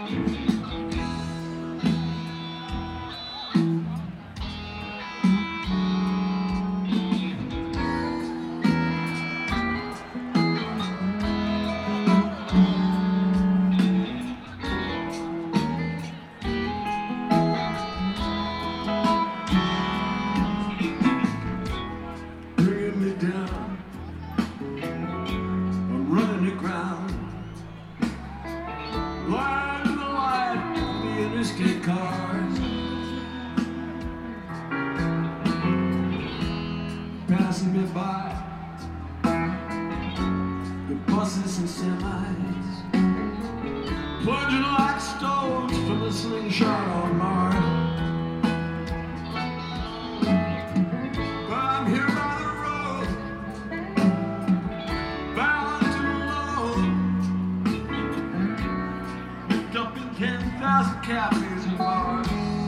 Passing me by, the buses and semis, plunging like stones from a slingshot on Mars. But I'm here by the road, bound to load, dumping 10,000 cafes and bars.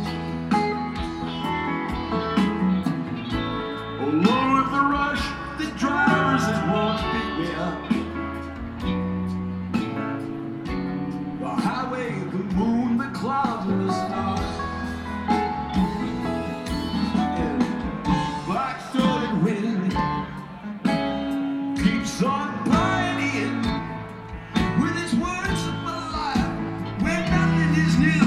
Along with the rush, the drivers that won't pick me up. The highway, the moon, the clouds, and the stars. And black-throated wind keeps on pioneering with its words of my life, where nothing is new.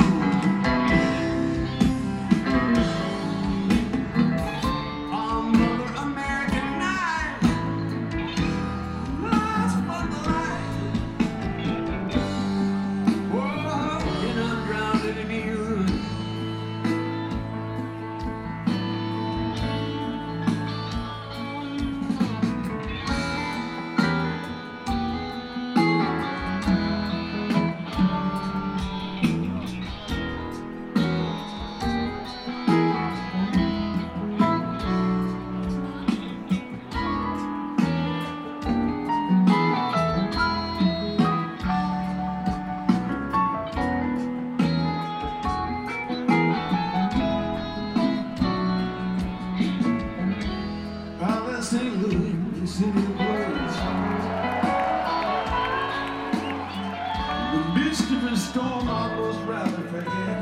St. Louis, the city of birds. In the midst of a storm, I almost rather forget.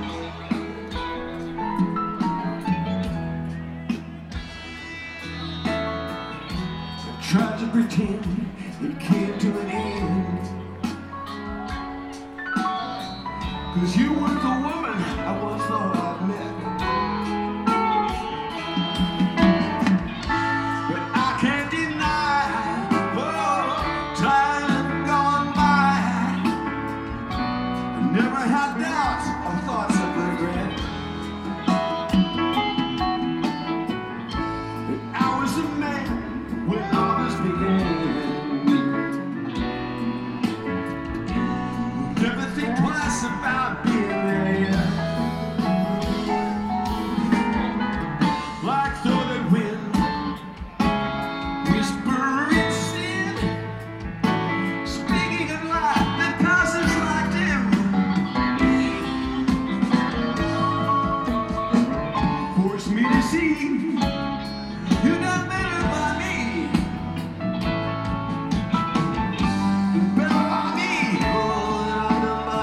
I tried to pretend it came to an end, 'cause you were the woman I once thought I'd met. Never had doubts or thoughts of regret. That I was a man when all this began. Never think twice about being there. Like throated wind, whispering sin, speaking of life that passes like dim. Me to see you're not better by me, you're better by me, oh, than I'm done by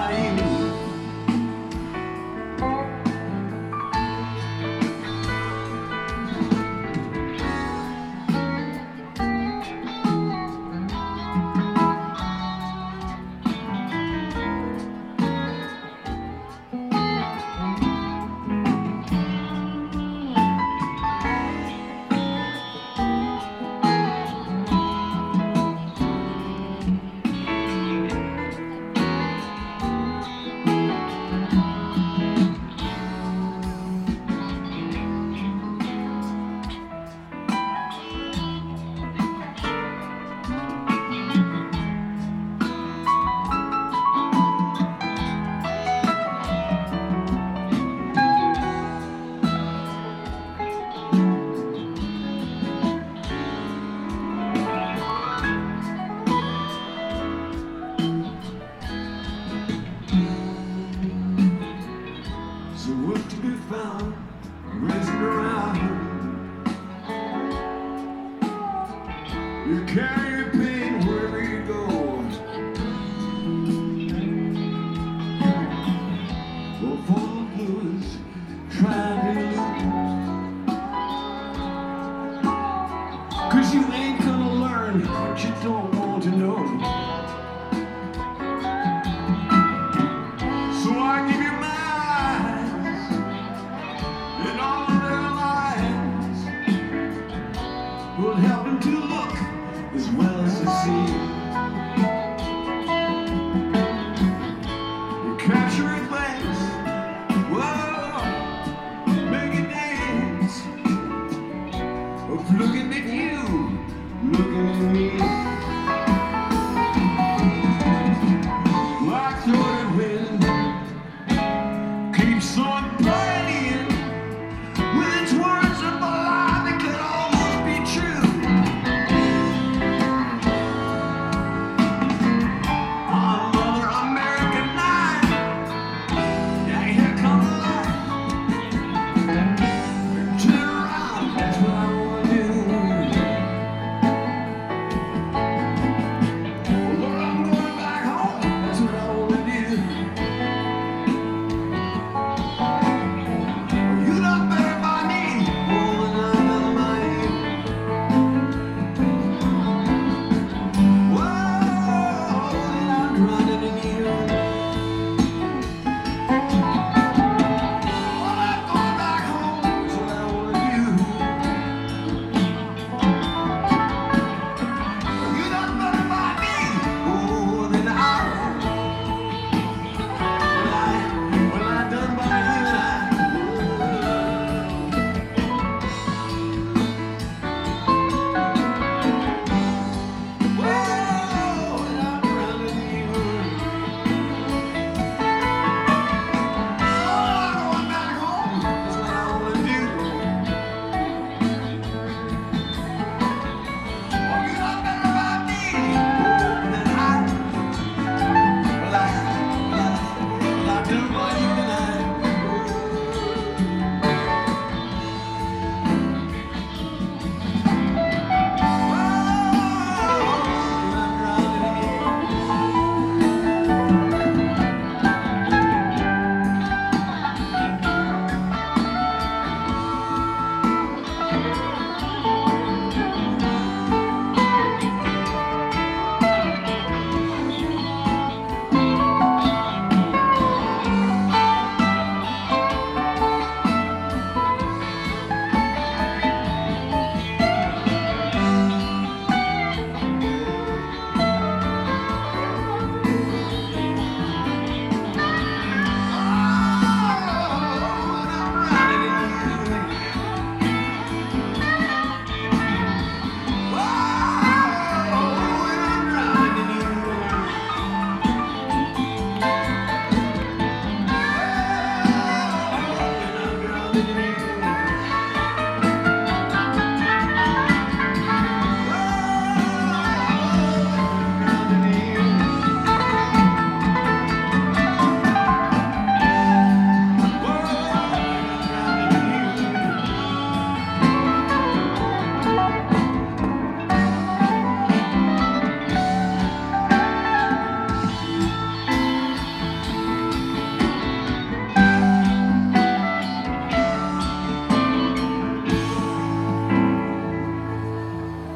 So what to be found, racing around. You carry your pain wherever you go. 'cause you ain't gonna learn what you don't want to know. So I give you my eyes and all of their lies will help them to look as well as to see.